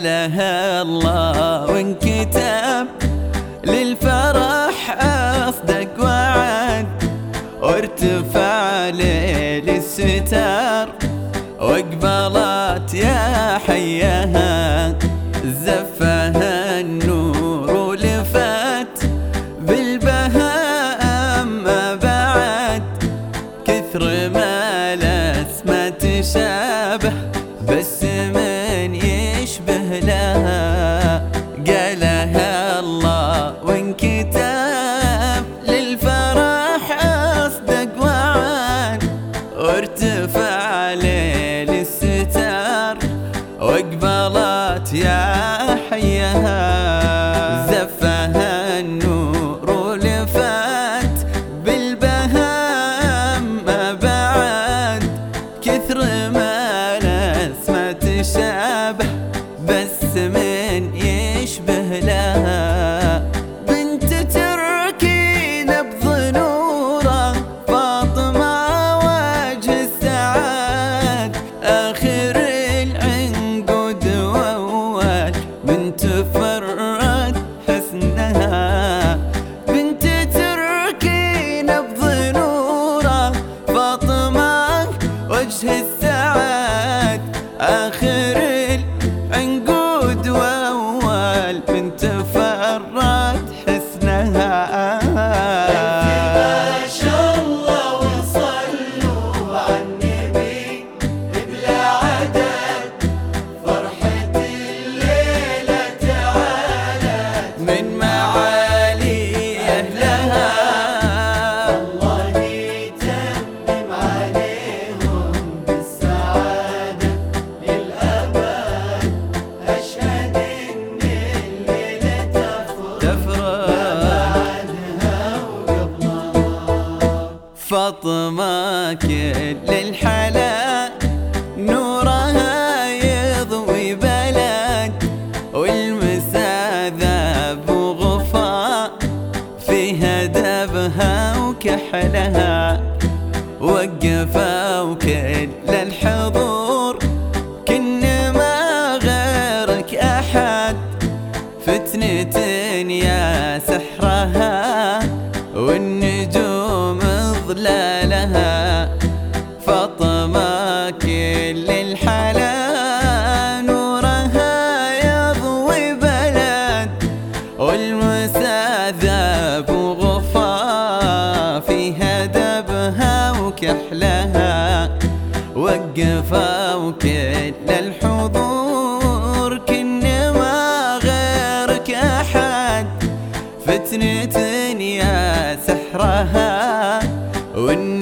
قالها الله وانكتب للفرح أصدق وعد، وارتفع ليل الستار واقبلت يا حيها، زفها النور ولفت بالبهاء ما بعد، كثر ما الاسماء تشابه بس من يشبه لها، قالها الله وانكتب للفرح أصدق وعد، وارتفع ليل الستار واقبلت يا حيها، زفها النور ولفت بالبهاء ما بعد، كثر ما الاسماء تشابه بس من يشبه لها، بنت تركي نبض نوره فاطمة وجه السعاد، آخر العنقود وأول بنت فرت حسنها، بنت تركي نبض نوره فاطمة وجه السعاد، آخر العنقود وأول بنت فرت حسنها. ما شاء الله وصلوا على النبي بلا عدد، فرحة الليلة تعالت من معالي أهلها، الله يتمم عليهم بالسعادة للأبد، أشهد إن الليلة تفرح عنها وقبلها. فاطمة كل الحلا نورها يضوي بلد، والمسا ذاب وغفا فيها دبها وكحلها، وقفا وكل الحضور كنما غيرك أحد، فتنة يا سحرها والنجوم ظلالها، فاطمة كل الحلا نورها يضوي بلد، والمسا ذاب وغفا فيها دبها وكحلها، وقفا وكل الحضور كنما غيرك أحد، فتنة يا سحرها